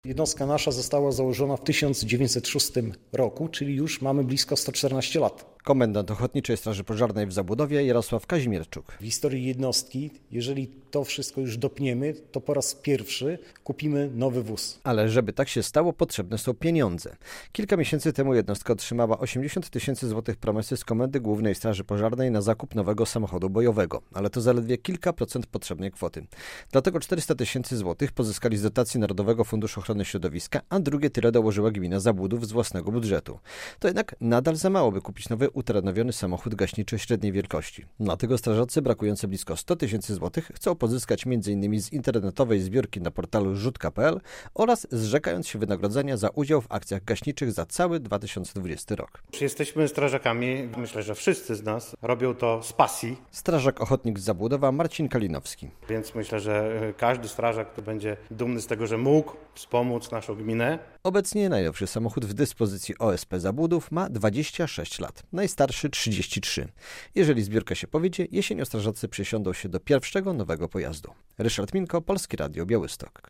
Jednostka nasza została założona w 1906 roku, czyli już mamy blisko 114 lat. Komendant Ochotniczej Straży Pożarnej w Zabłudowie Jarosław Kazimierczuk. W historii jednostki, jeżeli to wszystko już dopniemy, to po raz pierwszy kupimy nowy wóz. Ale żeby tak się stało, potrzebne są pieniądze. Kilka miesięcy temu jednostka otrzymała 80 000 złotych promesy z Komendy Głównej Straży Pożarnej na zakup nowego samochodu bojowego, ale to zaledwie kilka procent potrzebnej kwoty. Dlatego 400 000 złotych pozyskali z dotacji Narodowego Funduszu Ochrony Środowiska, a drugie tyle dołożyła gmina Zabłudów z własnego budżetu. To jednak nadal za mało, by kupić nowy uterenowiony samochód gaśniczy średniej wielkości. Dlatego strażacy brakujące blisko 100 000 złotych chcą pozyskać m.in. z internetowej zbiórki na portalu rzutka.pl oraz zrzekając się wynagrodzenia za udział w akcjach gaśniczych za cały 2020 rok. Jesteśmy strażakami, myślę, że wszyscy z nas robią to z pasji. Strażak ochotnik z Zabłudowa Marcin Kalinowski. Więc myślę, że każdy strażak to będzie dumny z tego, że mógł wspomóc naszą gminę. Obecnie najnowszy samochód w dyspozycji OSP Zabłudów ma 26 lat, najstarszy 33. Jeżeli zbiórka się powiedzie, jesienią strażacy przysiądą się do pierwszego nowego pojazdu. Ryszard Minko, Polskie Radio Białystok.